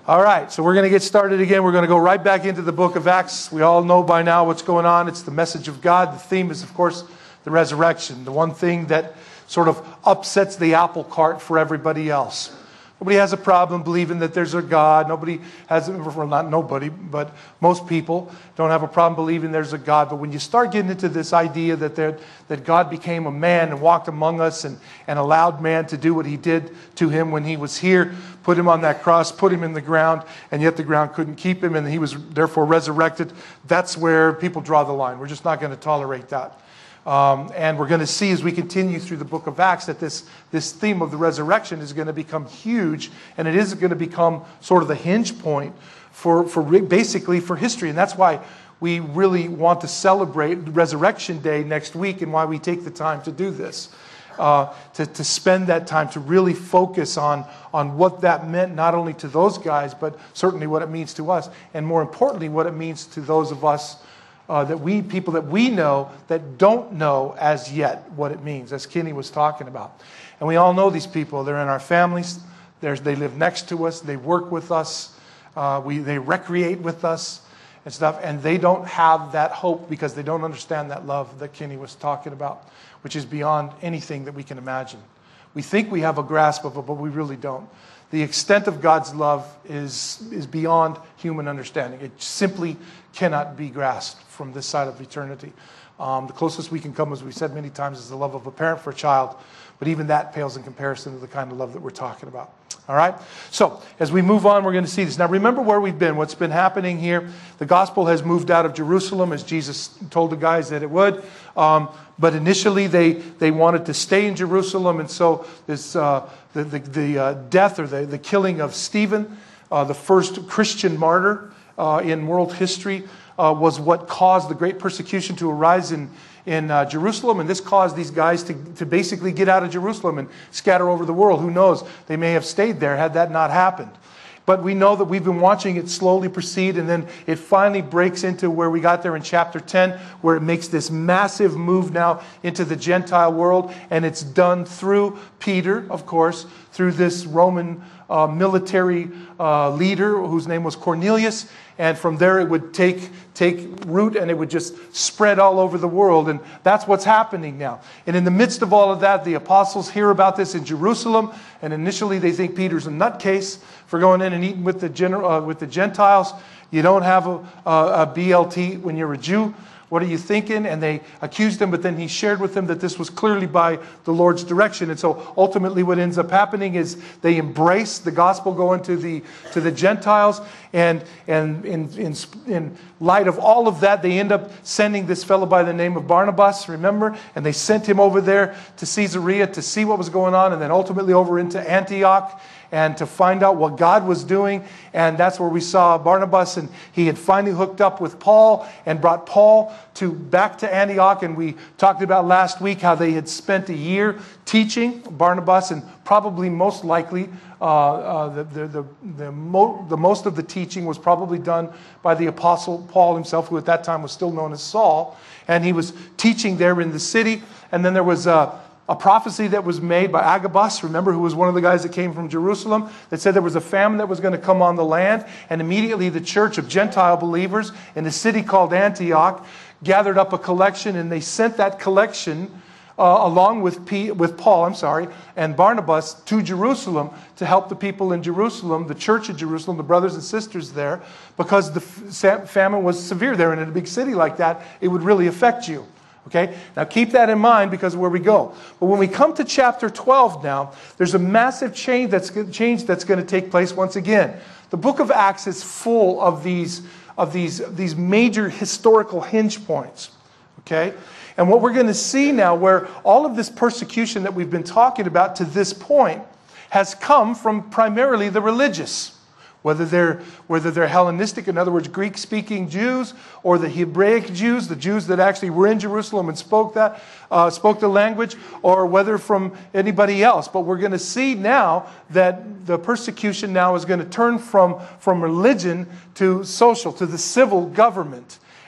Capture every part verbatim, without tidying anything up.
All right, so we're going to get started again. We're going to go right back into the book of Acts. We all know by now what's going on. It's the message of God. The theme is, of course, the resurrection. The one thing that sort of upsets the apple cart for everybody else. Nobody has a problem believing that there's a God. Nobody has, well, not nobody, but most people don't have a problem believing there's a God. But when you start getting into this idea that there, that God became a man and walked among us and, and allowed man to do what he did to him when he was here, put him on that cross, put him in the ground, and yet the ground couldn't keep him, and he was therefore resurrected, that's where people draw the line. We're just not going to tolerate that. Um, and we're going to see as we continue through the book of Acts that this, this theme of the resurrection is going to become huge, and it is going to become sort of the hinge point for, for basically for history. And that's why we really want to celebrate Resurrection Day next week, and why we take the time to do this. Uh, to, to spend that time to really focus on, on what that meant, not only to those guys, but certainly what it means to us. And more importantly, what it means to those of us Uh, that we, people that we know that don't know as yet what it means, as Kenny was talking about. And we all know these people. They're in our families. There's, they live next to us. They work with us. Uh, we, they recreate with us and stuff. And they don't have that hope because they don't understand that love that Kenny was talking about, which is beyond anything that we can imagine. We think we have a grasp of it, but we really don't. The extent of God's love is, is beyond human understanding. It simply cannot be grasped from this side of eternity. Um, the closest we can come, as we've said many times, is the love of a parent for a child. But even that pales in comparison to the kind of love that we're talking about. All right? So, as we move on, we're going to see this. Now, remember where we've been, what's been happening here. The gospel has moved out of Jerusalem, as Jesus told the guys that it would. Um, but initially, they, they wanted to stay in Jerusalem. And so, this uh, the, the, the uh, death or the, the killing of Stephen, uh, the first Christian martyr uh, in world history, uh, was what caused the great persecution to arise in in uh, Jerusalem, and this caused these guys to, to basically get out of Jerusalem and scatter over the world. Who knows? They may have stayed there had that not happened. But we know that we've been watching it slowly proceed, and then it finally breaks into where we got there in chapter ten, where it makes this massive move now into the Gentile world, and it's done through Peter, of course, through this Roman uh, military uh, leader whose name was Cornelius. And from there it would take, take root, and it would just spread all over the world. And that's what's happening now. And in the midst of all of that, the apostles hear about this in Jerusalem. And initially they think Peter's a nutcase for going in and eating with the, gen- uh, with the Gentiles. You don't have a, a, a B L T when you're a Jew. What are you thinking? And they accused him, but then he shared with them that this was clearly by the Lord's direction. And so ultimately what ends up happening is they embrace the gospel going to the to the Gentiles. And, and in, in, in light of all of that, they end up sending this fellow by the name of Barnabas, remember? And they sent him over there to Caesarea to see what was going on, and then ultimately over into Antioch, and to find out what God was doing. And that's where we saw Barnabas, and he had finally hooked up with Paul and brought Paul to back to Antioch. And we talked about last week how they had spent a year teaching Barnabas, and probably most likely uh, uh, the, the, the, the, mo- the most of the teaching was probably done by the apostle Paul himself, who at that time was still known as Saul. And he was teaching there in the city. And then there was a A prophecy that was made by Agabus, remember, who was one of the guys that came from Jerusalem, that said there was a famine that was going to come on the land. And immediately the church of Gentile believers in a city called Antioch gathered up a collection, and they sent that collection uh, along with P, with Paul, I'm sorry, and Barnabas to Jerusalem to help the people in Jerusalem, the church of Jerusalem, the brothers and sisters there, because the famine was severe there, and in a big city like that, it would really affect you. Okay, now keep that in mind because of where we go. But when we come to chapter twelve now, there's a massive change that's, change that's going to take place once again. The book of Acts is full of these, of these, these major historical hinge points. Okay, and what we're going to see now, where all of this persecution that we've been talking about to this point has come from primarily the religious. Whether they're, whether they're Hellenistic, in other words, Greek-speaking Jews, or the Hebraic Jews, the Jews that actually were in Jerusalem and spoke that, uh, spoke the language, or whether from anybody else. But we're going to see now that the persecution now is going to turn from, from religion to social, to the civil government.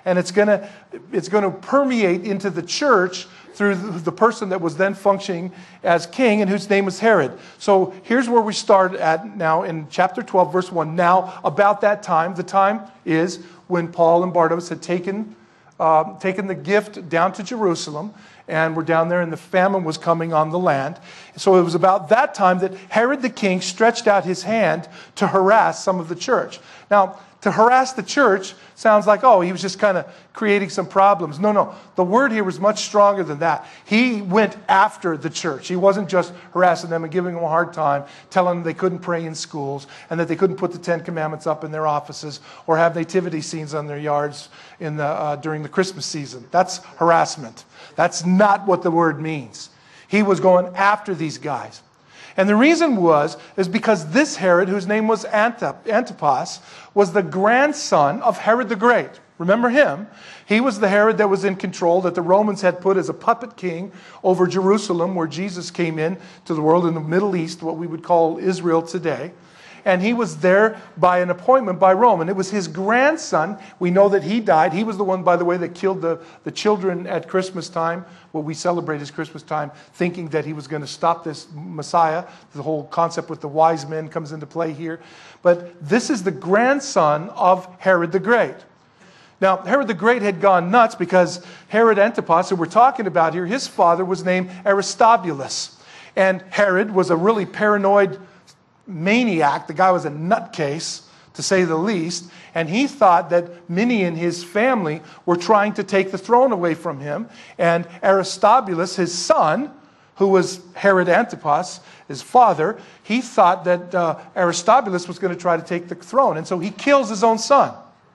And it's going to it's going to permeate into the church through the person that was then functioning as king and whose name was Herod. So here's where we start at now in chapter twelve, verse one. Now, about that time, the time is when Paul and Barnabas had taken, uh, taken the gift down to Jerusalem, and were down there and the famine was coming on the land. So it was about that time that Herod the king stretched out his hand to harass some of the church. Now, to harass the church sounds like, oh, he was just kind of creating some problems. No, no. The word here was much stronger than that. He went after the church. He wasn't just harassing them and giving them a hard time, telling them they couldn't pray in schools and that they couldn't put the Ten Commandments up in their offices or have nativity scenes on their yards in the, uh, during the Christmas season. That's harassment. That's not what the word means. He was going after these guys. And the reason was, is because this Herod, whose name was Antip- Antipas, was the grandson of Herod the Great. Remember him? He was the Herod that was in control, that the Romans had put as a puppet king over Jerusalem, where Jesus came in to the world in the Middle East, what we would call Israel today. And he was there by an appointment by Rome. And it was his grandson. We know that he died. He was the one, by the way, that killed the, the children at Christmas time, what we celebrate as Christmas time, thinking that he was going to stop this Messiah. The whole concept with the wise men comes into play here. But this is the grandson of Herod the Great. Now, Herod the Great had gone nuts because Herod Antipas, who we're talking about here, his father was named Aristobulus. And Herod was a really paranoid maniac. The guy was a nutcase, to say the least. And he thought that many in his family were trying to take the throne away from him. And Aristobulus, his son, who was Herod Antipas, his father, he thought that uh, Aristobulus was going to try to take the throne. And so he kills his own son.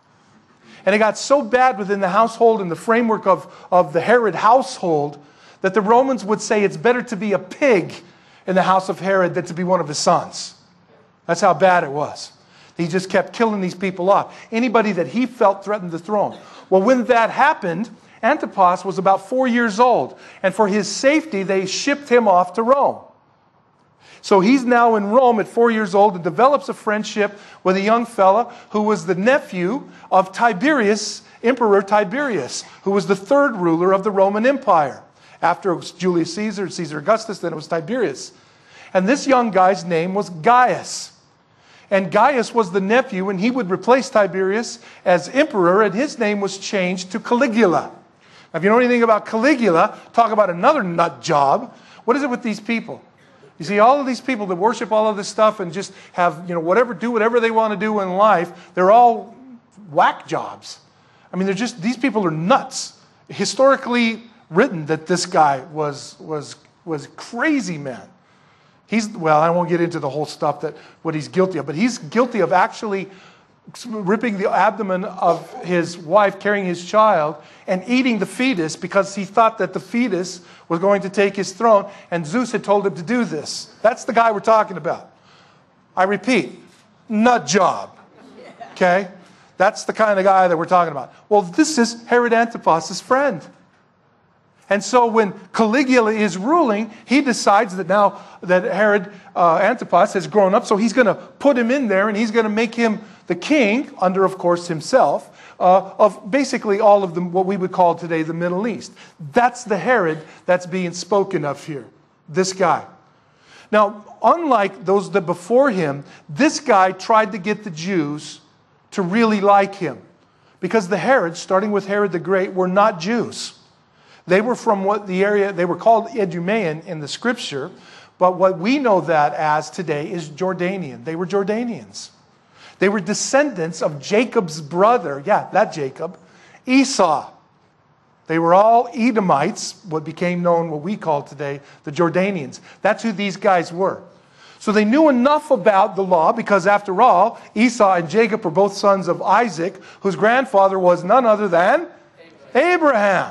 And it got so bad within the household and the framework of, of the Herod household that the Romans would say it's better to be a pig in the house of Herod than to be one of his sons. That's how bad it was. He just kept killing these people off. Anybody that he felt threatened the throne. Well, when that happened, Antipas was about four years old. And for his safety, they shipped him off to Rome. So he's now in Rome at four years old and develops a friendship with a young fella who was the nephew of Tiberius, Emperor Tiberius, who was the third ruler of the Roman Empire. After it was Julius Caesar, Caesar Augustus, then it was Tiberius. And this young guy's name was Gaius. And Gaius was the nephew, and he would replace Tiberius as emperor, and his name was changed to Caligula. Now, if you know anything about Caligula, talk about another nut job. What is it with these people? You see, all of these people that worship all of this stuff and just have, you know, whatever, do whatever they want to do in life, they're all whack jobs. I mean, they're just, these people are nuts. Historically written that this guy was, was, was crazy, man. He's, well, I won't get into the whole stuff that what he's guilty of, but he's guilty of actually ripping the abdomen of his wife carrying his child and eating the fetus because he thought that the fetus was going to take his throne, and Zeus had told him to do this. That's the guy we're talking about. I repeat, nut job. Okay? That's the kind of guy that we're talking about. Well, this is Herod Antipas' friend. And so when Caligula is ruling, he decides that now that Herod uh, Antipas has grown up, so he's going to put him in there and he's going to make him the king, under, of course, himself, uh, of basically all of the, what we would call today the Middle East. That's the Herod that's being spoken of here, this guy. Now, unlike those that before him, this guy tried to get the Jews to really like him. Because the Herods, starting with Herod the Great, were not Jews. They were from what the area, they were called Idumean in the scripture, but what we know that as today is Jordanian. They were Jordanians. They were descendants of Jacob's brother, yeah, that Jacob, Esau. They were all Edomites, what became known, what we call today, the Jordanians. That's who these guys were. So they knew enough about the law because, after all, Esau and Jacob were both sons of Isaac, whose grandfather was none other than Abraham. Abraham.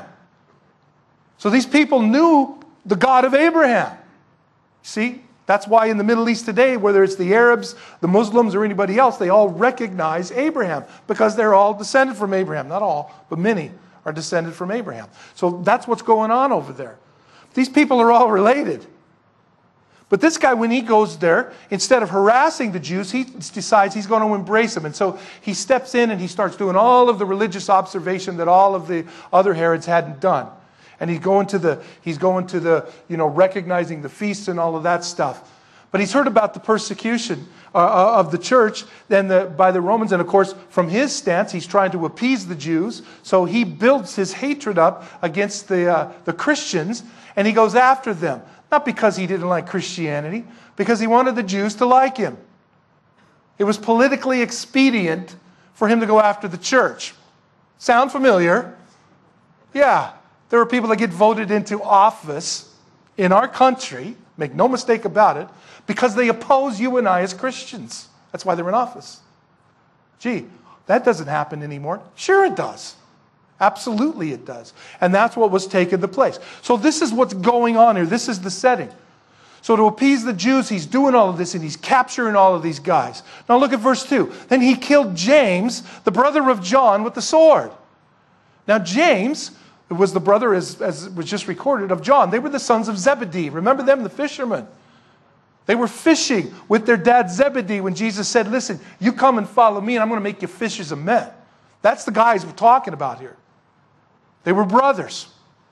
So these people knew the God of Abraham. See, that's why in the Middle East today, whether it's the Arabs, the Muslims, or anybody else, they all recognize Abraham because they're all descended from Abraham. Not all, but many are descended from Abraham. So that's what's going on over there. These people are all related. But this guy, when he goes there, instead of harassing the Jews, he decides he's going to embrace them. And so he steps in and he starts doing all of the religious observation that all of the other Herods hadn't done. And he's going to the, he's going to the, you know, recognizing the feasts and all of that stuff. But he's heard about the persecution uh, of the church then the, by the Romans. And of course, from his stance, he's trying to appease the Jews. So he builds his hatred up against the, uh, the Christians, and he goes after them. Not because he didn't like Christianity, because he wanted the Jews to like him. It was politically expedient for him to go after the church. Sound familiar? Yeah. There are people that get voted into office in our country, make no mistake about it, because they oppose you and I as Christians. That's why they're in office. Gee, that doesn't happen anymore. Sure it does. Absolutely it does. And that's what was taking the place. So this is what's going on here. This is the setting. So to appease the Jews, he's doing all of this and he's capturing all of these guys. Now look at verse two. Then he killed James, the brother of John, with the sword. Now James was the brother, as, as was just recorded, of John. They were the sons of Zebedee. Remember them, the fishermen? They were fishing with their dad Zebedee when Jesus said, listen, you come and follow me and I'm going to make you fishers of men. That's the guys we're talking about here. They were brothers.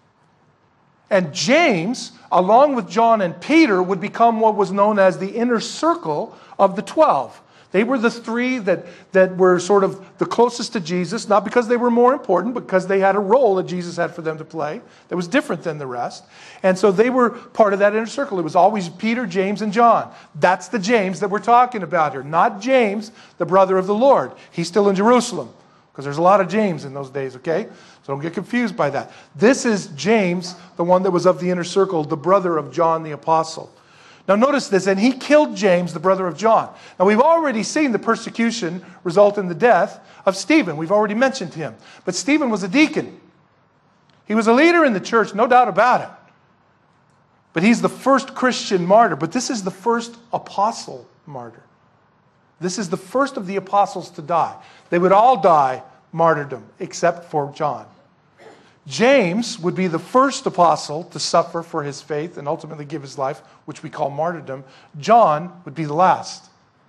And James, along with John and Peter, would become what was known as the inner circle of the twelve. They were the three that, that were sort of the closest to Jesus, not because they were more important, but because they had a role that Jesus had for them to play that was different than the rest. And so they were part of that inner circle. It was always Peter, James, and John. That's the James that we're talking about here. Not James, the brother of the Lord. He's still in Jerusalem, because there's a lot of James in those days, okay? So don't get confused by that. This is James, the one that was of the inner circle, the brother of John the Apostle. Now notice this, and he killed James, the brother of John. Now we've already seen the persecution result in the death of Stephen. We've already mentioned him. But Stephen was a deacon. He was a leader in the church, no doubt about it. But he's the first Christian martyr. But this is the first apostle martyr. This is the first of the apostles to die. They would all die martyrdom, except for John. James would be the first apostle to suffer for his faith and ultimately give his life, which we call martyrdom. John would be the last.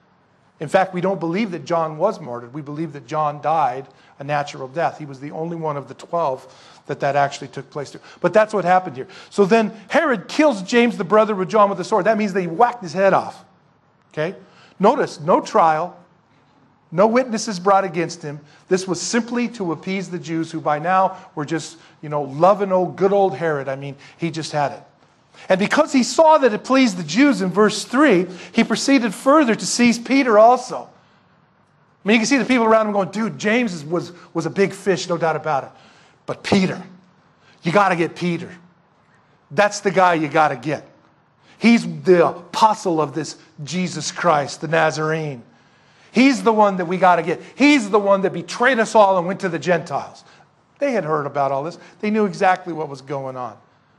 In fact, we don't believe that John was martyred. We believe that John died a natural death. He was the only one of the twelve that that actually took place to. But that's what happened here. So then Herod kills James, the brother of John, with a sword. That means that he whacked his head off. Okay? Notice, no trial. No witnesses brought against him. This was simply to appease the Jews who by now were just, you know, loving old, good old Herod. I mean, he just had it. And because he saw that it pleased the Jews in verse three, he proceeded further to seize Peter also. I mean, you can see the people around him going, dude, James was, was a big fish, no doubt about it. But Peter, you got to get Peter. That's the guy you got to get. He's the apostle of this Jesus Christ, the Nazarene. He's the one that we got to get. He's the one that betrayed us all and went to the Gentiles. They had heard about all this. They knew exactly what was going on.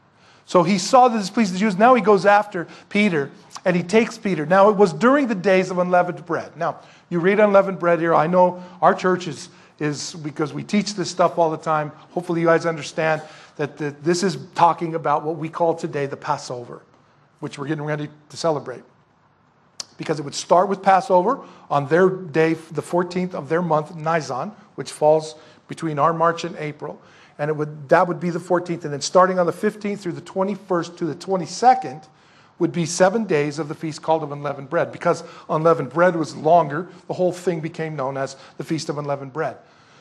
So he saw that this pleased the Jews. Now he goes after Peter, and he takes Peter. Now it was during the days of unleavened bread. Now, you read unleavened bread here. I know our church is, is because we teach this stuff all the time. Hopefully you guys understand that the, this is talking about what we call today the Passover, which we're getting ready to celebrate. Because it would start with Passover on their day, the fourteenth of their month, Nisan, which falls between our March and April. And it would that would be the fourteenth. And then starting on the fifteenth through the twenty-first to the twenty-second would be seven days of the feast called of unleavened bread. Because unleavened bread was longer, the whole thing became known as the Feast of Unleavened Bread.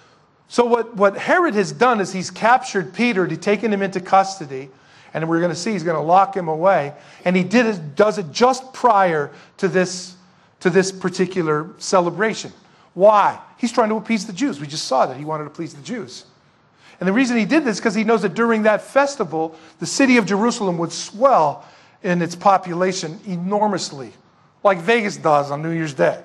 So what, what Herod has done is he's captured Peter, he's taken him into custody. And we're going to see he's going to lock him away. And he did it, does it just prior to this, to this particular celebration. Why? He's trying to appease the Jews. We just saw that he wanted to please the Jews. And the reason he did this is because he knows that during that festival, the city of Jerusalem would swell in its population enormously, like Vegas does on New Year's Day.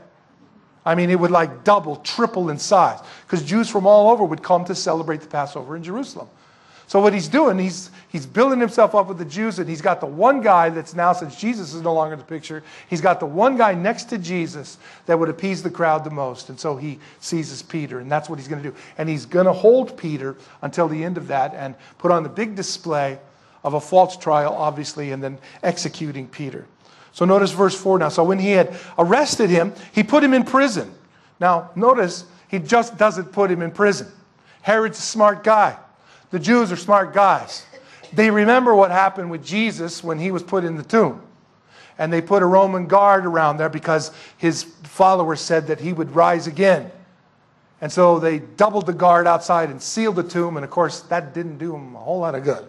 I mean, it would like double, triple in size, because Jews from all over would come to celebrate the Passover in Jerusalem. So what he's doing, he's, he's building himself up with the Jews, and he's got the one guy that's now, since Jesus is no longer in the picture, he's got the one guy next to Jesus that would appease the crowd the most. And so he seizes Peter, and that's what he's going to do. And he's going to hold Peter until the end of that and put on the big display of a false trial, obviously, and then executing Peter. So notice verse four now. So when he had arrested him, he put him in prison. Now notice, he just doesn't put him in prison. Herod's a smart guy. The Jews are smart guys. They remember what happened with Jesus when he was put in the tomb. And they put a Roman guard around there because his followers said that he would rise again. And so they doubled the guard outside and sealed the tomb. And of course, that didn't do him a whole lot of good.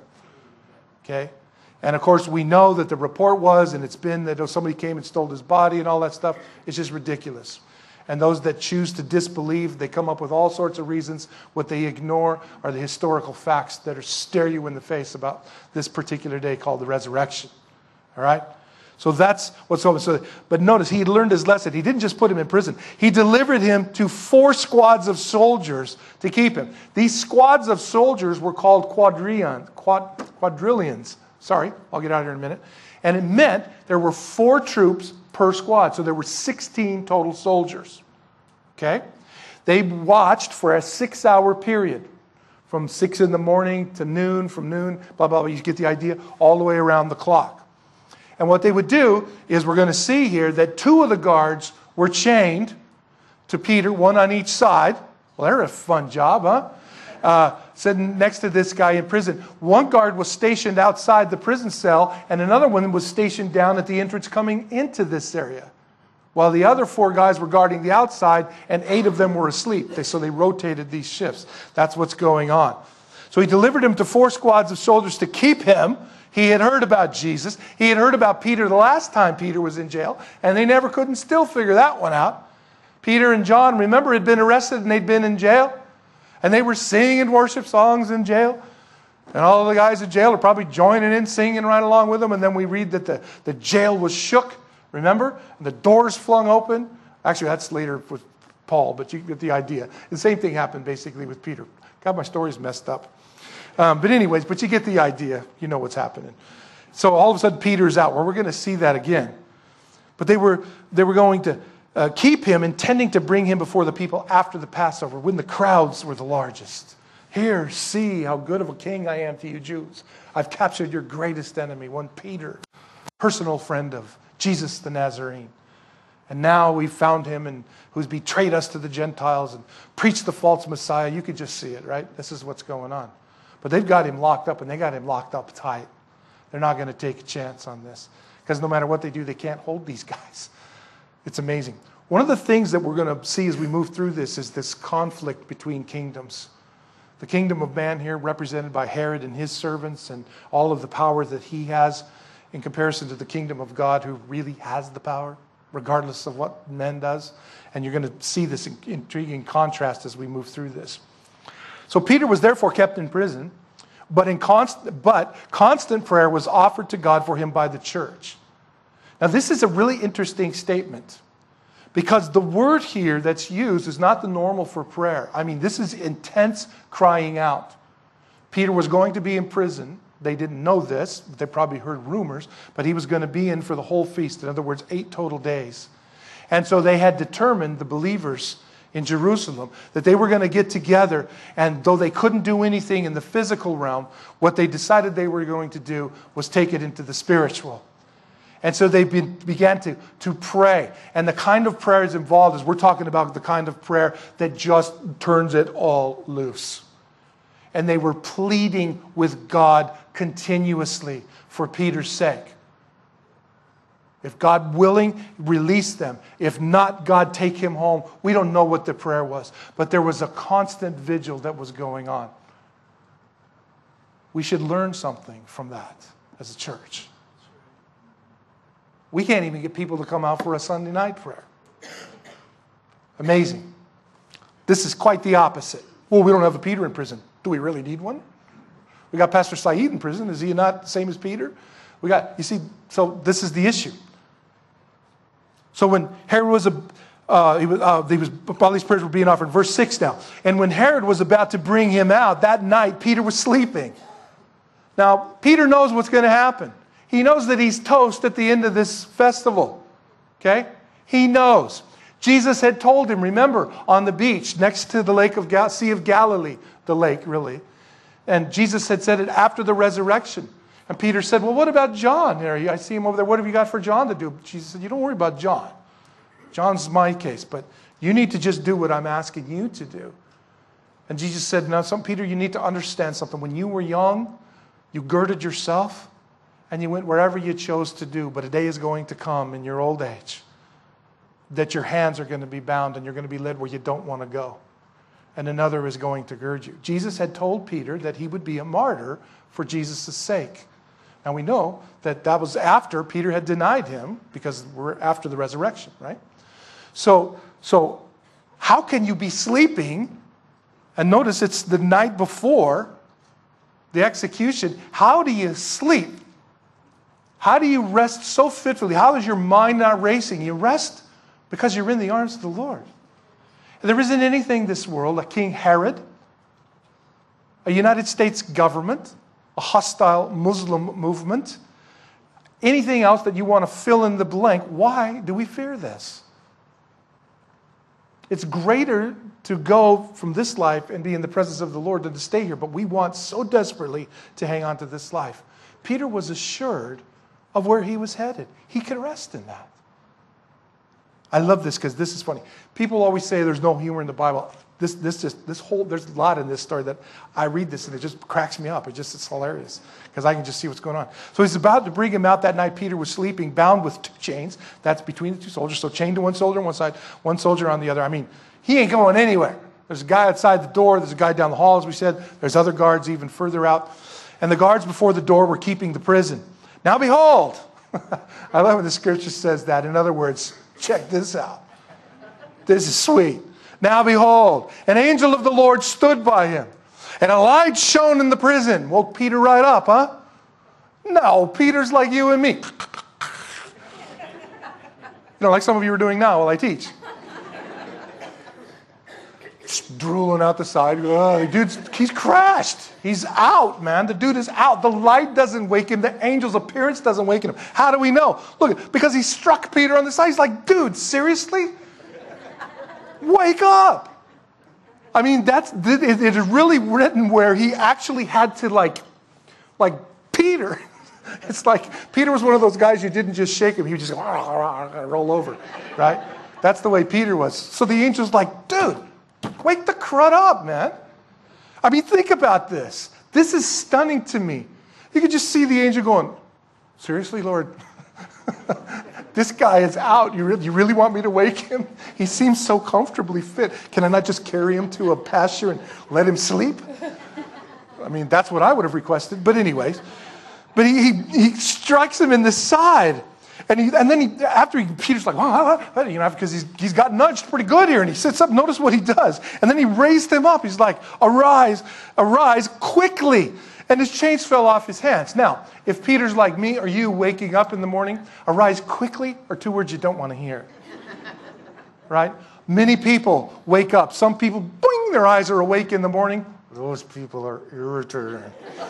Okay? And of course, we know that the report was, and it's been, that somebody came and stole his body and all that stuff. It's just ridiculous. And those that choose to disbelieve, they come up with all sorts of reasons. What they ignore are the historical facts that are stare you in the face about this particular day called the resurrection. All right? So that's what's over. So, but notice, he learned his lesson. He didn't just put him in prison. He delivered him to four squads of soldiers to keep him. These squads of soldiers were called quadrillion, quad, quadrillions. Sorry, I'll get out of here in a minute. And it meant there were four troops per squad. So there were sixteen total soldiers. Okay? They watched for a six-hour period. From six in the morning to noon, from noon, blah, blah, blah. You get the idea, all the way around the clock. And what they would do is, we're going to see here that two of the guards were chained to Peter, one on each side. Well, they're a fun job, huh? Uh, sitting next to this guy in prison. One guard was stationed outside the prison cell, and another one was stationed down at the entrance coming into this area. While the other four guys were guarding the outside, and eight of them were asleep. They, so they rotated these shifts. That's what's going on. So he delivered him to four squads of soldiers to keep him. He had heard about Jesus. He had heard about Peter the last time Peter was in jail, and they never couldn't still figure that one out. Peter and John, remember, had been arrested and they'd been in jail. And they were singing worship songs in jail. And all the guys in jail are probably joining in, singing right along with them. And then we read that the, the jail was shook, remember? And the doors flung open. Actually, that's later with Paul, but you get the idea. The same thing happened basically with Peter. God, my story's messed up. Um, but anyways, but you get the idea. You know what's happening. So all of a sudden, Peter's out. Well, we're going to see that again. But they were, they were going to uh, keep him, intending to bring him before the people after the Passover, when the crowds were the largest. Here, see how good of a king I am to you Jews. I've captured your greatest enemy, one Peter, personal friend of Jesus the Nazarene. And now we've found him, and who's betrayed us to the Gentiles and preached the false Messiah. You could just see it, right? This is what's going on. But they've got him locked up, and they got him locked up tight. They're not going to take a chance on this. Because no matter what they do, they can't hold these guys. It's amazing. One of the things that we're going to see as we move through this is this conflict between kingdoms. The kingdom of man here, represented by Herod and his servants, and all of the power that he has, in comparison to the kingdom of God, who really has the power, regardless of what man does. And you're going to see this intriguing contrast as we move through this. So Peter was therefore kept in prison, but, in const- but constant prayer was offered to God for him by the church. Now this is a really interesting statement, because the word here that's used is not the normal for prayer. I mean, this is intense crying out. Peter was going to be in prison. They didn't know this. They probably heard rumors, but he was going to be in for the whole feast. In other words, eight total days. And so they had determined, the believers in Jerusalem, that they were going to get together, and though they couldn't do anything in the physical realm, what they decided they were going to do was take it into the spiritual. And so they be, began to, to pray. And the kind of prayers involved is, we're talking about the kind of prayer that just turns it all loose. And they were pleading with God continuously for Peter's sake. If God willing, release them. If not, God, take him home. We don't know what the prayer was, but there was a constant vigil that was going on. We should learn something from that as a church. We can't even get people to come out for a Sunday night prayer. Amazing. This is quite the opposite. Well, we don't have a Peter in prison. Do we really need one? We got Pastor Saeed in prison. Is he not the same as Peter? We got, you see, so this is the issue. So when Herod was, a, uh, he was, uh, he was, all these prayers were being offered. Verse six now. And when Herod was about to bring him out, that night Peter was sleeping. Now, Peter knows what's going to happen. He knows that he's toast at the end of this festival. Okay? He knows. Jesus had told him, remember, on the beach next to the lake of Gal- Sea of Galilee, the lake really. And Jesus had said it after the resurrection. And Peter said, well, what about John? There, I see him over there. What have you got for John to do? Jesus said, you don't worry about John. John's my case, but you need to just do what I'm asking you to do. And Jesus said, now, some, Peter, you need to understand something. When you were young, you girded yourself and you went wherever you chose to do. But a day is going to come in your old age that your hands are going to be bound and you're going to be led where you don't want to go. And another is going to gird you. Jesus had told Peter that he would be a martyr for Jesus' sake. Now we know that that was after Peter had denied him, because we're after the resurrection, right? So, so how can you be sleeping? And notice it's the night before the execution. How do you sleep? How do you rest so fitfully? How is your mind not racing? You rest because you're in the arms of the Lord. And there isn't anything in this world, a King Herod, a United States government, a hostile Muslim movement, anything else that you want to fill in the blank. Why do we fear this? It's greater to go from this life and be in the presence of the Lord than to stay here, but we want so desperately to hang on to this life. Peter was assured of where he was headed. He could rest in that. I love this because this is funny. People always say there's no humor in the Bible. This, this just, this whole, there's a lot in this story that I read this and it just cracks me up. It just, it's hilarious because I can just see what's going on. So he's about to bring him out that night. Peter was sleeping, bound with two chains. That's between the two soldiers. So chained to one soldier on one side, one soldier on the other. I mean, he ain't going anywhere. There's a guy outside the door. There's a guy down the hall, as we said. There's other guards even further out. And the guards before the door were keeping the prison. Now behold, I love when the scripture says that. In other words, check this out. This is sweet. Now behold, an angel of the Lord stood by him, and a light shone in the prison. Woke Peter right up, huh? No, Peter's like you and me. You know, like some of you are doing now while I teach. Just drooling out the side. Oh, dude's, he's crashed. He's out, man. The dude is out. The light doesn't wake him. The angel's appearance doesn't wake him. How do we know? Look, because he struck Peter on the side. He's like, dude, seriously? Wake up. I mean, that's it is really written where he actually had to like, like Peter. It's like Peter was one of those guys you didn't just shake him. He would just roll over, right? That's the way Peter was. So the angel's like, dude, wake the crud up, man. I mean, think about this. This is stunning to me. You could just see the angel going, seriously, Lord? This guy is out. You really, you really want me to wake him? He seems so comfortably fit. Can I not just carry him to a pasture and let him sleep? I mean, that's what I would have requested. But anyways, but he, he, he strikes him in the side. And, he, and then he, after he, Peter's like, well, you know, because he's, he's got nudged pretty good here. And he sits up. Notice what he does. And then he raised him up. He's like, arise, arise quickly. And his chains fell off his hands. Now, if Peter's like me or you waking up in the morning, arise quickly are two words you don't want to hear. Right? Many people wake up. Some people, boing, their eyes are awake in the morning. Those people are irritating.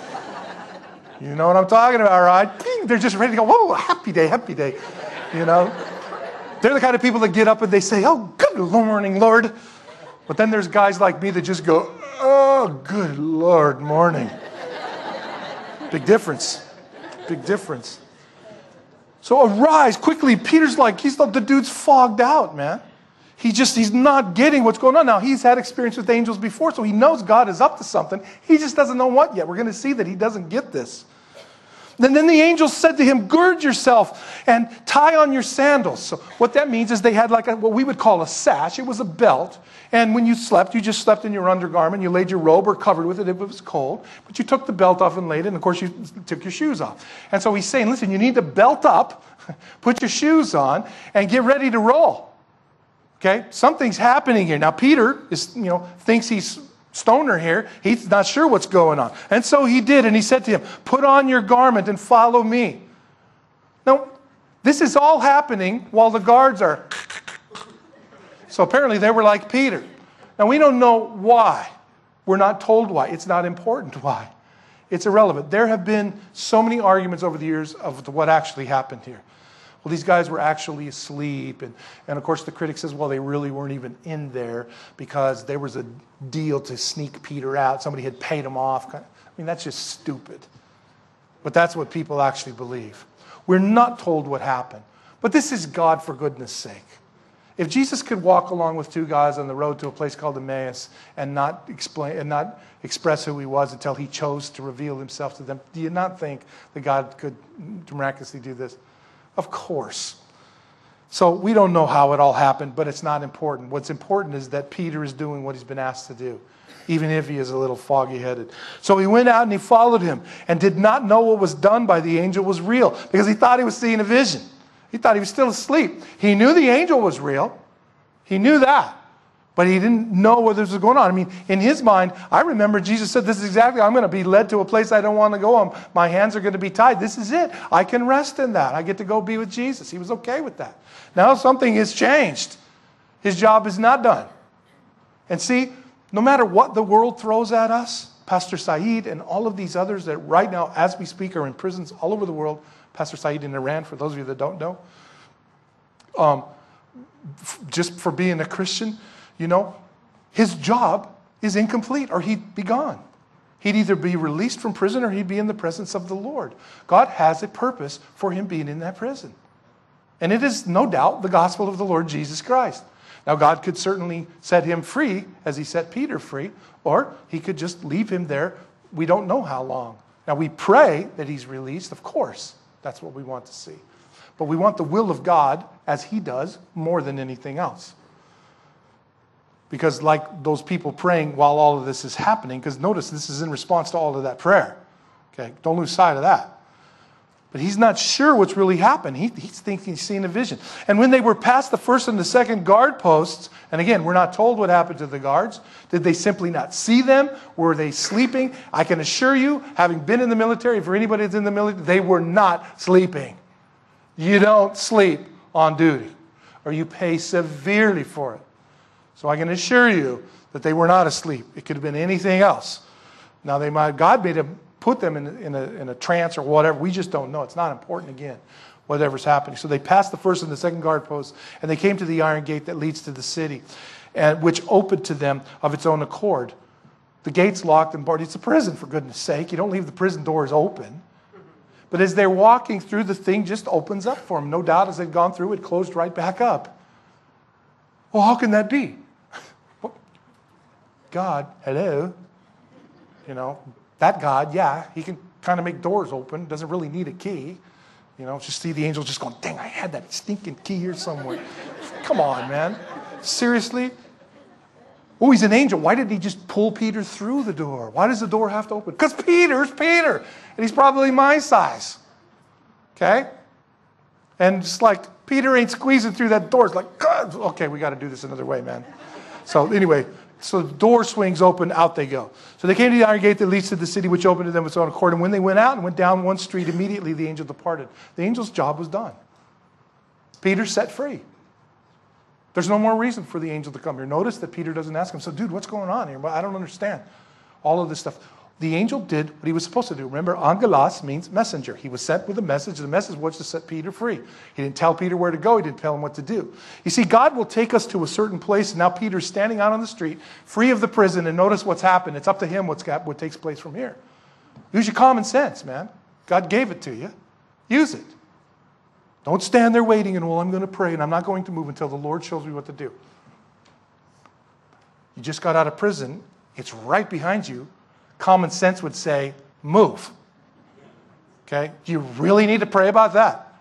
You know what I'm talking about, right? Bing, they're just ready to go, whoa, happy day, happy day. You know? They're the kind of people that get up and they say, oh, good morning, Lord. But then there's guys like me that just go, oh, good Lord, morning. Big difference. Big difference. So arise quickly. Peter's like, he's the, the dude's fogged out, man. He just, he's not getting what's going on. Now, he's had experience with angels before, so he knows God is up to something. He just doesn't know what yet. We're going to see that he doesn't get this. And then the angel said to him, gird yourself and tie on your sandals. So what that means is they had like a, what we would call a sash. It was a belt. And when you slept, you just slept in your undergarment. You laid your robe or covered with it if it was cold. But you took the belt off and laid it. And, of course, you took your shoes off. And so he's saying, listen, you need to belt up, put your shoes on, and get ready to roll. Okay? Something's happening here. Now, Peter is, you know, thinks he's stoner here. He's not sure what's going on. And so he did. And he said to him, put on your garment and follow me. Now, this is all happening while the guards are... So apparently they were like Peter. Now we don't know why. We're not told why. It's not important why. It's irrelevant. There have been so many arguments over the years of what actually happened here. Well, these guys were actually asleep. And, and of course the critic says, well, they really weren't even in there because there was a deal to sneak Peter out. Somebody had paid him off. I mean, that's just stupid. But that's what people actually believe. We're not told what happened. But this is God for goodness sake. If Jesus could walk along with two guys on the road to a place called Emmaus and not explain and not express who he was until he chose to reveal himself to them, do you not think that God could miraculously do this? Of course. So we don't know how it all happened, but it's not important. What's important is that Peter is doing what he's been asked to do, even if he is a little foggy-headed. So he went out and he followed him and did not know what was done by the angel was real, because he thought he was seeing a vision. He thought he was still asleep. He knew the angel was real. He knew that. But he didn't know what this was going on. I mean, in his mind, I remember Jesus said, this is exactly, I'm going to be led to a place I don't want to go. I'm, my hands are going to be tied. This is it. I can rest in that. I get to go be with Jesus. He was okay with that. Now something has changed. His job is not done. And see, no matter what the world throws at us, Pastor Saeed and all of these others that right now, as we speak, are in prisons all over the world. Pastor Saeed in Iran, for those of you that don't know. Um, f- just for being a Christian, you know, his job is incomplete or he'd be gone. He'd either be released from prison or he'd be in the presence of the Lord. God has a purpose for him being in that prison. And it is no doubt the gospel of the Lord Jesus Christ. Now, God could certainly set him free as he set Peter free, or he could just leave him there. We don't know how long. Now, we pray that he's released, of course. That's what we want to see. But we want the will of God, as he does, more than anything else. Because like those people praying while all of this is happening, because notice this is in response to all of that prayer. Okay, don't lose sight of that. But he's not sure what's really happened. He, he's thinking he's seeing a vision. And when they were past the first and the second guard posts, and again, we're not told what happened to the guards. Did they simply not see them? Were they sleeping? I can assure you, having been in the military, for anybody that's in the military, they were not sleeping. You don't sleep on duty, or you pay severely for it. So I can assure you that they were not asleep. It could have been anything else. Now, they might, God made them put them in, in, a, in a trance or whatever. We just don't know. It's not important, again, whatever's happening. So they passed the first and the second guard post, and they came to the iron gate that leads to the city, and which opened to them of its own accord. The gate's locked and barred. It's a prison, for goodness sake. You don't leave the prison doors open. But as they're walking through, the thing just opens up for them. No doubt as they've gone through, it closed right back up. Well, how can that be? God, hello. You know, that God, yeah, he can kind of make doors open. Doesn't really need a key. You know, just see the angel just going, dang, I had that stinking key here somewhere. Come on, man. Seriously? Oh, he's an angel. Why didn't he just pull Peter through the door? Why does the door have to open? Because Peter's Peter. And he's probably my size. Okay? And it's like, Peter ain't squeezing through that door. It's like, God. Okay, we got to do this another way, man. So anyway, so the door swings open, out they go. So they came to the iron gate that leads to the city, which opened to them of its own accord. And when they went out and went down one street, immediately the angel departed. The angel's job was done. Peter set free. There's no more reason for the angel to come here. Notice that Peter doesn't ask him, so dude, what's going on here? Well, I don't understand. All of this stuff. The angel did what he was supposed to do. Remember, angelos means messenger. He was sent with a message. The message was to set Peter free. He didn't tell Peter where to go. He didn't tell him what to do. You see, God will take us to a certain place. And now Peter's standing out on the street, free of the prison. And notice what's happened. It's up to him what's got, what takes place from here. Use your common sense, man. God gave it to you. Use it. Don't stand there waiting and, well, I'm going to pray and I'm not going to move until the Lord shows me what to do. You just got out of prison. It's right behind you. Common sense would say, move. Okay? Do you really need to pray about that?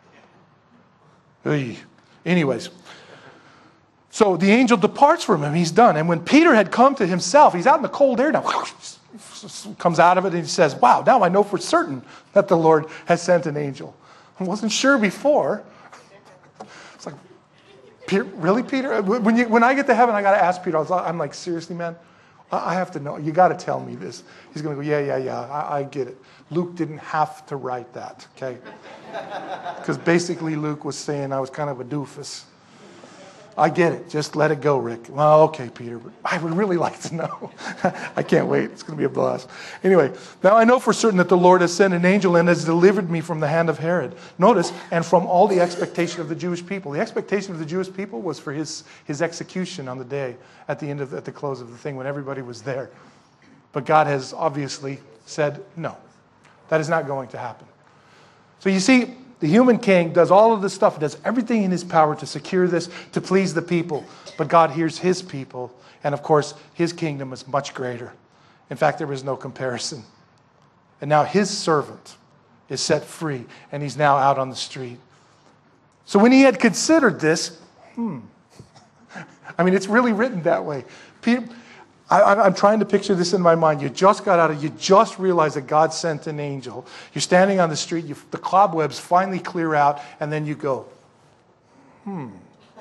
Anyways. So the angel departs from him. He's done. And when Peter had come to himself, he's out in the cold air now. Comes out of it and he says, wow, now I know for certain that the Lord has sent an angel. I wasn't sure before. It's like, really, Peter? When you, when I get to heaven, I got to ask Peter. I was, I'm like, seriously, man? I have to know. You got to tell me this. He's going to go, yeah, yeah, yeah. I, I get it. Luke didn't have to write that, okay? Because basically Luke was saying I was kind of a doofus. I get it. Just let it go, Rick. Well, okay, Peter, but I would really like to know. I can't wait. It's going to be a blast. Anyway, now I know for certain that the Lord has sent an angel and has delivered me from the hand of Herod. Notice, and from all the expectation of the Jewish people. The expectation of the Jewish people was for his, his execution on the day, at the end of, at the close of the thing, when everybody was there. But God has obviously said no. That is not going to happen. So you see, the human king does all of this stuff, does everything in his power to secure this, to please the people. But God hears his people. And of course, his kingdom is much greater. In fact, there is no comparison. And now his servant is set free, and he's now out on the street. So when he had considered this, hmm, I mean, it's really written that way. Peter, I, I'm trying to picture this in my mind. You just got out of, you just realized that God sent an angel. You're standing on the street, you, the cobwebs finally clear out, and then you go, hmm.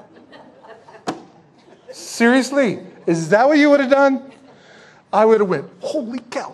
Seriously? Is that what you would have done? I would have went, holy cow.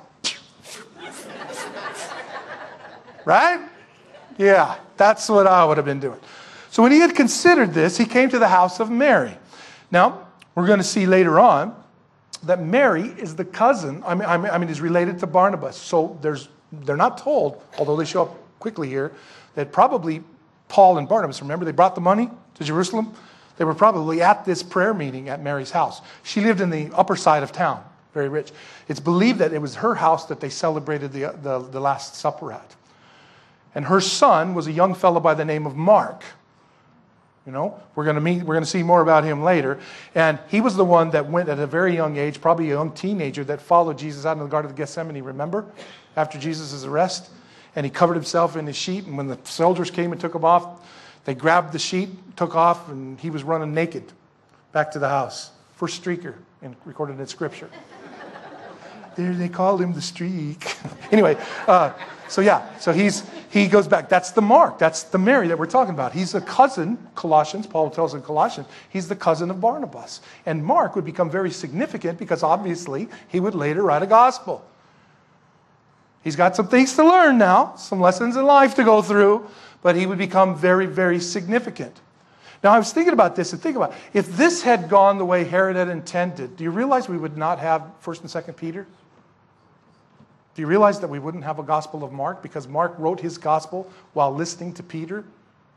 Right? Yeah, that's what I would have been doing. So when he had considered this, he came to the house of Mary. Now, we're going to see later on that Mary is the cousin, I mean, I mean, is related to Barnabas. So there's, they're not told, although they show up quickly here, that probably Paul and Barnabas, remember, they brought the money to Jerusalem? They were probably at this prayer meeting at Mary's house. She lived in the upper side of town, very rich. It's believed that it was her house that they celebrated the, the, the Last Supper at. And her son was a young fellow by the name of Mark. You know, we're going to meet, we're going to see more about him later. And he was the one that went at a very young age, probably a young teenager, that followed Jesus out in the Garden of Gethsemane, remember? After Jesus' arrest. And he covered himself in his sheet. And when the soldiers came and took him off, they grabbed the sheet, took off, and he was running naked back to the house. First streaker in, recorded in Scripture. There they called him the streak. Anyway, uh, so yeah, so he's he goes back. That's the Mark. That's the Mary that we're talking about. He's a cousin, Colossians, Paul tells in Colossians, he's the cousin of Barnabas. And Mark would become very significant because obviously he would later write a gospel. He's got some things to learn now, some lessons in life to go through, but he would become very, very significant. Now, I was thinking about this and think about, if this had gone the way Herod had intended, do you realize we would not have First and Second Peter? Do you realize that we wouldn't have a Gospel of Mark because Mark wrote his Gospel while listening to Peter?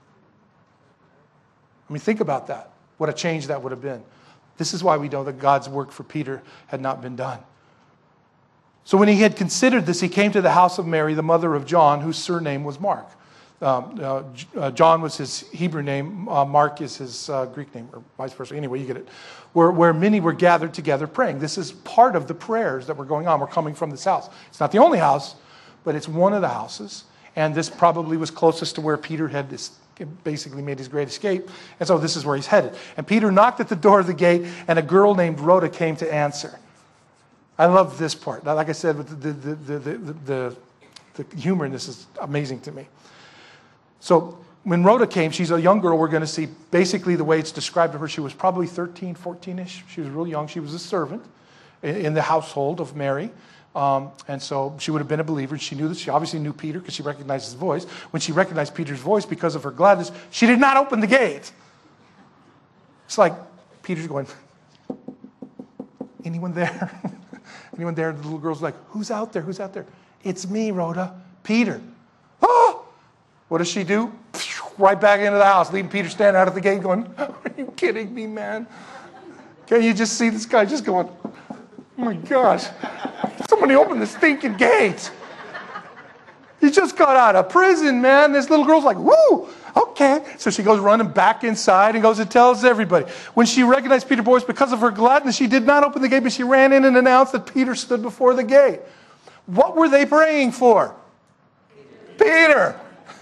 I mean, think about that. What a change that would have been. This is why we know that God's work for Peter had not been done. So when he had considered this, he came to the house of Mary, the mother of John, whose surname was Mark. Um, uh, uh, John was his Hebrew name. Uh, Mark is his uh, Greek name, or vice versa. Anyway, you get it. Where, where many were gathered together praying. This is part of the prayers that were going on. We're coming from this house. It's not the only house, but it's one of the houses. And this probably was closest to where Peter had this, basically made his great escape. And so this is where he's headed. And Peter knocked at the door of the gate, and a girl named Rhoda came to answer. I love this part. Like I said, with the, the, the, the, the, the humor in this is amazing to me. So when Rhoda came, she's a young girl. We're going to see basically the way it's described to her. She was probably thirteen, fourteen-ish. She was real young. She was a servant in, in the household of Mary. Um, and so she would have been a believer. She knew this. She obviously knew Peter because she recognized his voice. When she recognized Peter's voice because of her gladness, she did not open the gate. It's like Peter's going, anyone there? Anyone there? The little girl's like, who's out there? Who's out there? It's me, Rhoda. Peter. Oh! What does she do? Right back into the house, leaving Peter standing out at the gate going, are you kidding me, man? Can you just see this guy just going, oh my gosh, somebody open the stinking gate. He just got out of prison, man. This little girl's like, woo, okay. So she goes running back inside and goes and tells everybody. When she recognized Peter's voice, because of her gladness, she did not open the gate, but she ran in and announced that Peter stood before the gate. What were they praying for? Peter. Peter.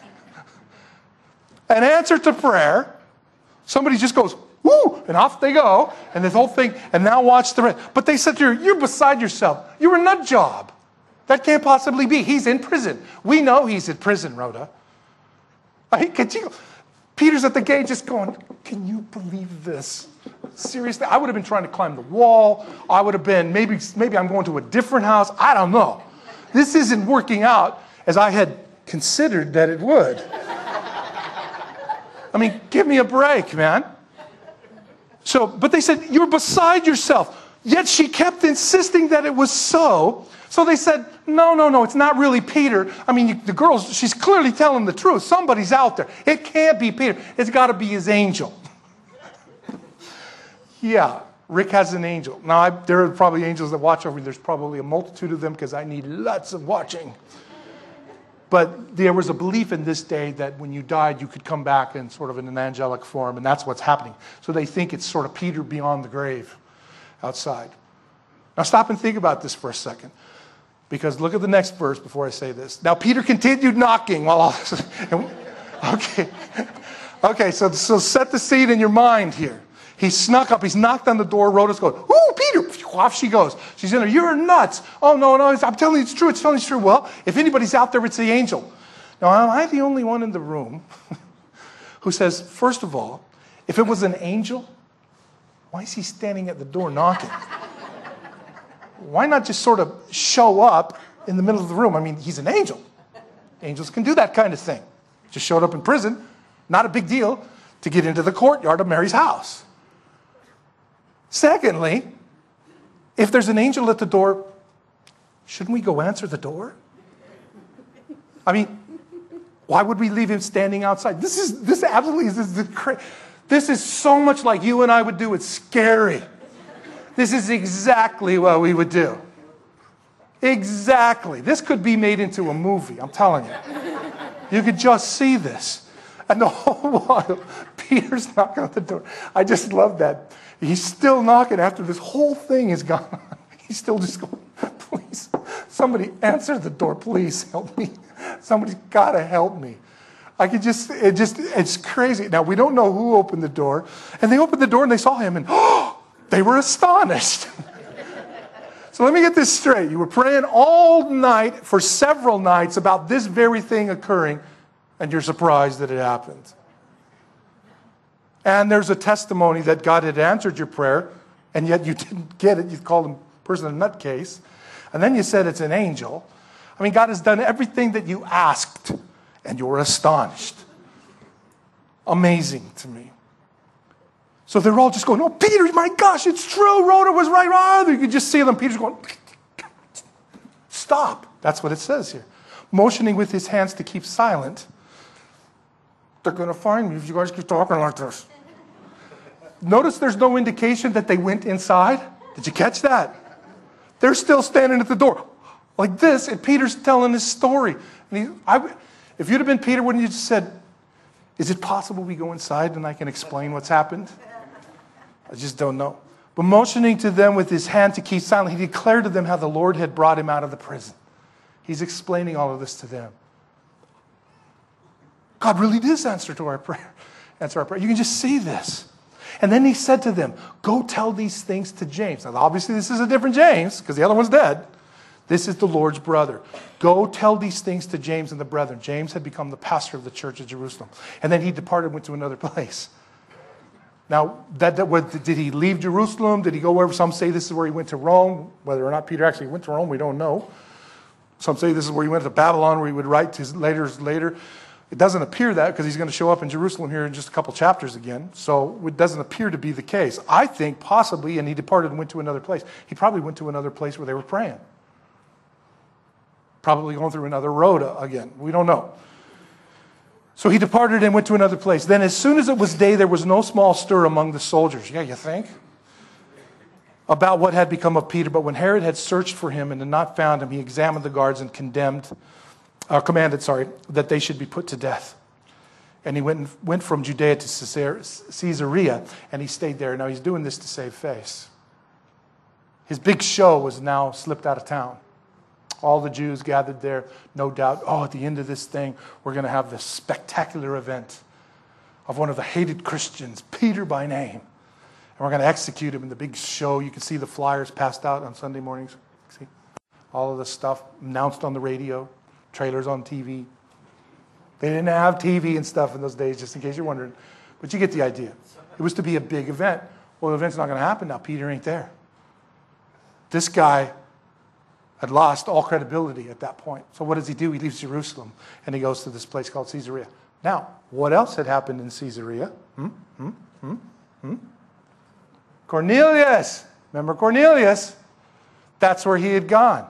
An answer to prayer. Somebody just goes, woo, and off they go. And this whole thing, and now watch the rest. But they said to her, you're beside yourself. You're a nut job. That can't possibly be. He's in prison. We know he's in prison, Rhoda. I, could you, Peter's at the gate just going, can you believe this? Seriously, I would have been trying to climb the wall. I would have been, maybe, maybe I'm going to a different house. I don't know. This isn't working out as I had considered that it would. I mean, give me a break, man. So, but they said, you're beside yourself. Yet she kept insisting that it was so. So they said, no, no, no, it's not really Peter. I mean, you, the girl's, she's clearly telling the truth. Somebody's out there. It can't be Peter. It's got to be his angel. Yeah, Rick has an angel. Now, I, there are probably angels that watch over me. There's probably a multitude of them because I need lots of watching. But there was a belief in this day that when you died, you could come back in sort of in an angelic form, and that's what's happening. So they think it's sort of Peter beyond the grave outside. Now stop and think about this for a second, because look at the next verse before I say this. Now Peter continued knocking while all this, okay, okay, so, so set the scene in your mind here. He snuck up, he's knocked on the door, Rhoda's going, ooh, Peter, off she goes. She's in there, you're nuts. Oh, no, no, I'm telling you it's true, it's telling you it's true. Well, if anybody's out there, it's the angel. Now, am I the only one in the room who says, first of all, if it was an angel, why is he standing at the door knocking? Why not just sort of show up in the middle of the room? I mean, he's an angel. Angels can do that kind of thing. Just showed up in prison, not a big deal, to get into the courtyard of Mary's house. Secondly, if there's an angel at the door, shouldn't we go answer the door? I mean, why would we leave him standing outside? This is this absolutely is this, is this is so much like you and I would do. It's scary. This is exactly what we would do. Exactly. This could be made into a movie, I'm telling you. You could just see this. And the whole while, Peter's knocking on the door. I just love that. He's still knocking after this whole thing is gone. He's still just going, please, somebody answer the door, please help me. Somebody's got to help me. I could just, it just, it's crazy. Now, we don't know who opened the door. And they opened the door and they saw him and, oh, they were astonished. So let me get this straight. You were praying all night for several nights about this very thing occurring, and you're surprised that it happened. And there's a testimony that God had answered your prayer, and yet you didn't get it. You called him person a nutcase. And then you said it's an angel. I mean, God has done everything that you asked, and you're astonished. Amazing to me. So they're all just going, oh, Peter, my gosh, it's true. Rhoda was right. Oh, you could just see them. Peter's going, stop. That's what it says here. Motioning with his hands to keep silent. They're going to find me if you guys keep talking like this. Notice there's no indication that they went inside. Did you catch that? They're still standing at the door like this, and Peter's telling his story. And he, I, if you'd have been Peter, wouldn't you just said, is it possible we go inside and I can explain what's happened? I just don't know. But motioning to them with his hand to keep silent, he declared to them how the Lord had brought him out of the prison. He's explaining all of this to them. God really does answer to our prayer. Answer our prayer. You can just see this. And then he said to them, go tell these things to James. Now, obviously, this is a different James because the other one's dead. This is the Lord's brother. Go tell these things to James and the brethren. James had become the pastor of the church of Jerusalem. And then he departed and went to another place. Now, that, that what, did he leave Jerusalem? Did he go wherever? Some say this is where he went to Rome. Whether or not Peter actually went to Rome, we don't know. Some say this is where he went to Babylon, where he would write his letters later. It doesn't appear that because he's going to show up in Jerusalem here in just a couple chapters again. So it doesn't appear to be the case. I think possibly, and he departed and went to another place. He probably went to another place where they were praying. Probably going through another road again. We don't know. So he departed and went to another place. Then as soon as it was day, there was no small stir among the soldiers. Yeah, you think? About what had become of Peter. But when Herod had searched for him and had not found him, he examined the guards and condemned, uh, commanded, sorry, that they should be put to death. And he went, went from Judea to Caesarea, and he stayed there. Now he's doing this to save face. His big show was now slipped out of town. All the Jews gathered there, no doubt. Oh, at the end of this thing, we're going to have this spectacular event of one of the hated Christians, Peter by name. And we're going to execute him in the big show. You can see the flyers passed out on Sunday mornings. See all of this stuff announced on the radio, trailers on T V. They didn't have T V and stuff in those days, just in case you're wondering. But you get the idea. It was to be a big event. Well, the event's not going to happen now. Peter ain't there. This guy had lost all credibility at that point. So what does he do? He leaves Jerusalem and he goes to this place called Caesarea. Now, what else had happened in Caesarea? Hmm? Hmm? Hmm? Hmm? Cornelius. Remember Cornelius? That's where he had gone.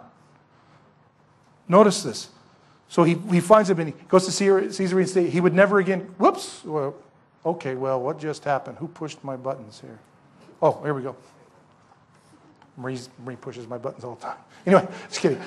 Notice this. So he, he finds him and he goes to Caesarea and say he would never again, whoops. Well, okay, well, what just happened? Who pushed my buttons here? Oh, here we go. Marie, Marie pushes my buttons all the time. Anyway, just kidding.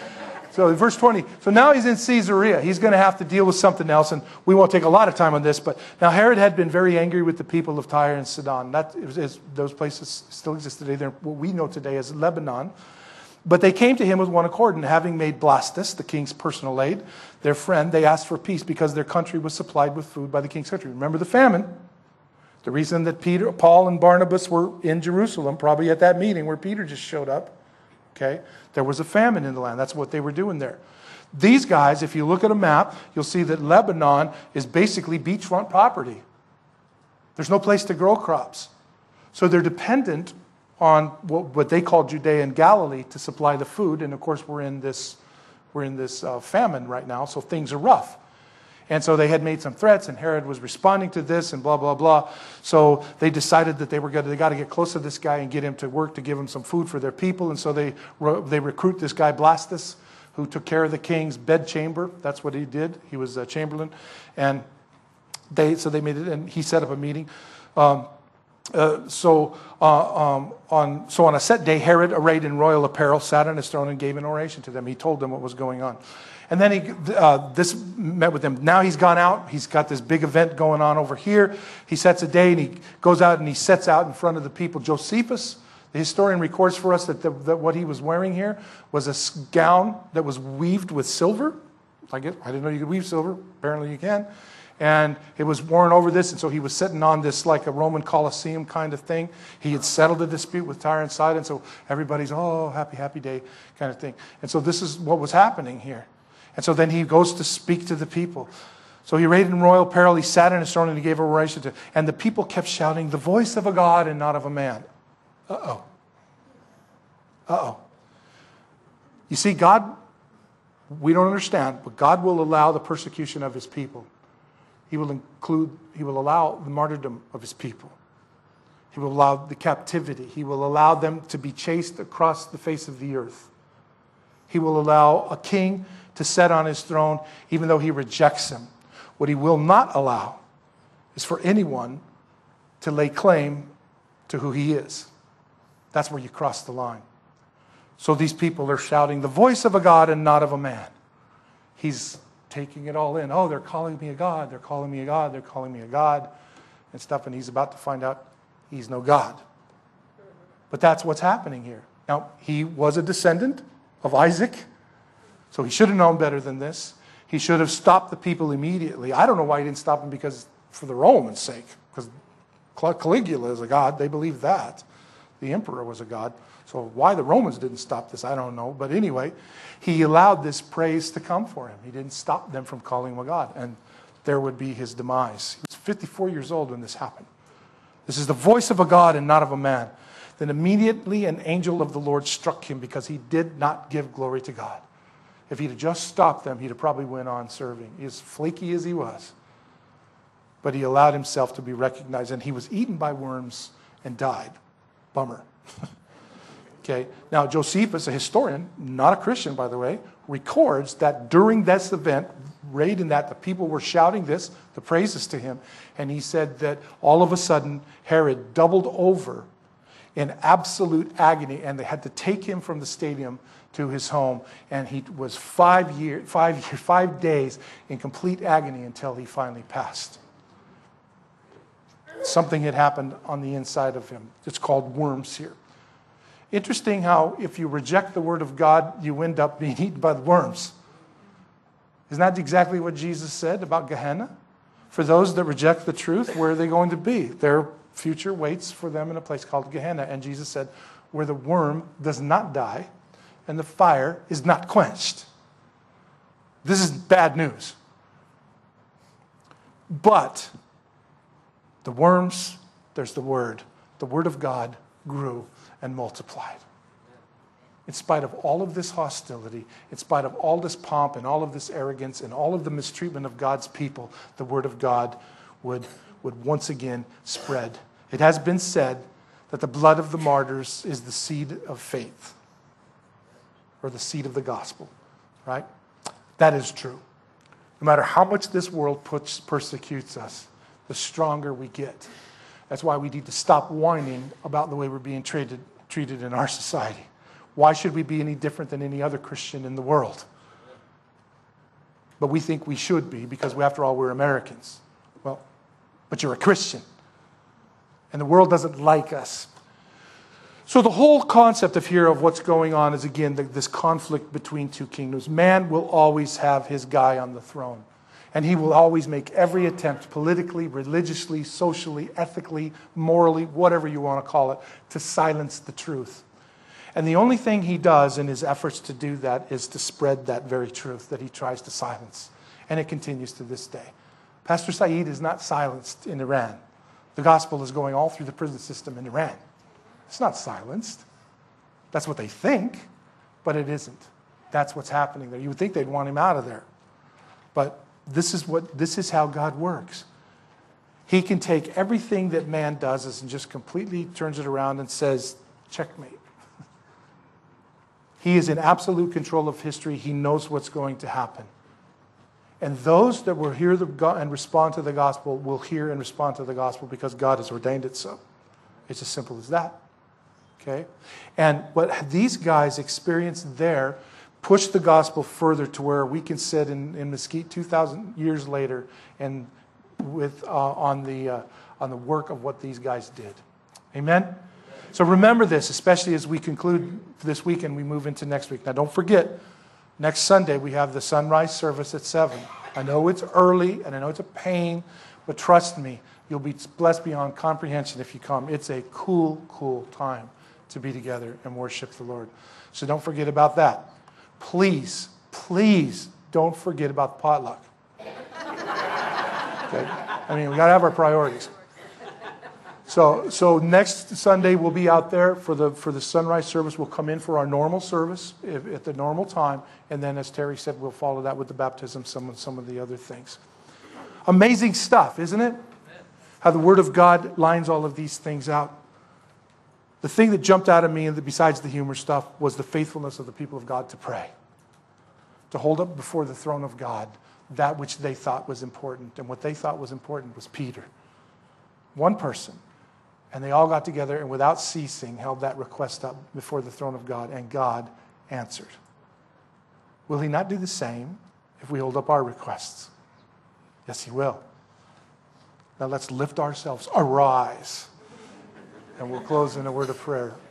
So in verse twenty, so now he's in Caesarea. He's going to have to deal with something else, and we won't take a lot of time on this, but now Herod had been very angry with the people of Tyre and Sidon. That is, those places still exist today. They're what we know today as Lebanon. But they came to him with one accord, and having made Blastus, the king's personal aide, their friend, they asked for peace because their country was supplied with food by the king's country. Remember the famine. The reason that Peter, Paul and Barnabas were in Jerusalem, probably at that meeting where Peter just showed up, okay, there was a famine in the land. That's what they were doing there. These guys, if you look at a map, you'll see that Lebanon is basically beachfront property. There's no place to grow crops. So they're dependent on what, what they call Judea and Galilee to supply the food. And of course, we're in this, we're in this uh, famine right now, so things are rough. And so they had made some threats, and Herod was responding to this, and blah, blah, blah. So they decided that they were going to, they got to get close to this guy and get him to work to give him some food for their people. And so they they recruit this guy Blastus, who took care of the king's bedchamber. That's what he did. He was a chamberlain, and they so they made it, and he set up a meeting. Um, Uh, so, uh, um, on, so on a set day, Herod, arrayed in royal apparel, sat on his throne and gave an oration to them. He told them what was going on. And then he, uh, this met with them. Now he's gone out. He's got this big event going on over here. He sets a day, and he goes out and he sets out in front of the people. Josephus, the historian, records for us that, the, that what he was wearing here was a gown that was weaved with silver. I, get, I didn't know you could weave silver. Apparently you can. And it was worn over this, and so he was sitting on this like a Roman Colosseum kind of thing. He had settled a dispute with Tyre and Sidon, so everybody's, oh, happy, happy day kind of thing. And so this is what was happening here. And so then he goes to speak to the people. So he arrayed in royal apparel, he sat on his throne, and he gave a oration to, and the people kept shouting, the voice of a God and not of a man. Uh-oh. Uh-oh. You see, God, we don't understand, but God will allow the persecution of his people. He will include, he will allow the martyrdom of his people. He will allow the captivity. He will allow them to be chased across the face of the earth. He will allow a king to sit on his throne even though he rejects him. What he will not allow is for anyone to lay claim to who he is. That's where you cross the line. So these people are shouting, the voice of a God and not of a man. He's taking it all in. Oh, they're calling me a God. They're calling me a God. They're calling me a God and stuff. And he's about to find out he's no God. But that's what's happening here. Now, he was a descendant of Isaac, so he should have known better than this. He should have stopped the people immediately. I don't know why he didn't stop them, because for the Romans' sake, because Caligula is a god. They believe that. The emperor was a god. So why the Romans didn't stop this, I don't know. But anyway, he allowed this praise to come for him. He didn't stop them from calling him a god. And there would be his demise. He was fifty-four years old when this happened. This is the voice of a God and not of a man. Then immediately an angel of the Lord struck him because he did not give glory to God. If he'd have just stopped them, he'd have probably went on serving. As flaky as he was. But he allowed himself to be recognized. And he was eaten by worms and died. Bummer. Okay. Now, Josephus, a historian, not a Christian, by the way, records that during this event, right in that, the people were shouting this, the praises to him, and he said that all of a sudden, Herod doubled over in absolute agony, and they had to take him from the stadium to his home, and he was five year, five year, five days in complete agony until he finally passed. Something had happened on the inside of him. It's called worms here. Interesting how if you reject the word of God, you end up being eaten by the worms. Isn't that exactly what Jesus said about Gehenna? For those that reject the truth, where are they going to be? Their future waits for them in a place called Gehenna. And Jesus said, where the worm does not die and the fire is not quenched. This is bad news. But the worms, there's the word. The word of God grew and multiplied. In spite of all of this hostility, in spite of all this pomp and all of this arrogance and all of the mistreatment of God's people, the word of God would, would once again spread. It has been said that the blood of the martyrs is the seed of faith, or the seed of the gospel, right? That is true. No matter how much this world puts, persecutes us, the stronger we get. That's why we need to stop whining about the way we're being treated, treated in our society. Why should we be any different than any other Christian in the world? But we think we should be because, we, after all, we're Americans. Well, but you're a Christian. And the world doesn't like us. So the whole concept of here of what's going on is, again, the, this conflict between two kingdoms. Man will always have his guy on the throne. And he will always make every attempt, politically, religiously, socially, ethically, morally, whatever you want to call it, to silence the truth. And the only thing he does in his efforts to do that is to spread that very truth that he tries to silence. And it continues to this day. Pastor Saeed is not silenced in Iran. The gospel is going all through the prison system in Iran. It's not silenced. That's what they think, but it isn't. That's what's happening there. You would think they'd want him out of there. But this is what this is how God works. He can take everything that man does and just completely turns it around and says, checkmate. He is in absolute control of history. He knows what's going to happen. And those that will hear the go- and respond to the gospel will hear and respond to the gospel because God has ordained it so. It's as simple as that. Okay? And what these guys experienced there pushed the gospel further to where we can sit in, in Mesquite two thousand years later and with uh, on the uh, on the work of what these guys did. Amen? So remember this, especially as we conclude this week and we move into next week. Now don't forget, next Sunday we have the sunrise service at seven. I know it's early and I know it's a pain, but trust me, you'll be blessed beyond comprehension if you come. It's a cool, cool time to be together and worship the Lord. So don't forget about that. Please, please don't forget about the potluck. Okay? I mean, we got to have our priorities. So, so next Sunday we'll be out there for the for the sunrise service. We'll come in for our normal service if, at the normal time, and then, as Terry said, we'll follow that with the baptism, some of some of the other things. Amazing stuff, isn't it? How the Word of God lines all of these things out. The thing that jumped out at me, besides the humor stuff, was the faithfulness of the people of God to pray, to hold up before the throne of God that which they thought was important, and what they thought was important was Peter, one person. And they all got together and without ceasing held that request up before the throne of God, and God answered. Will He not do the same if we hold up our requests? Yes, He will. Now let's lift ourselves. Arise. And we'll close in a word of prayer.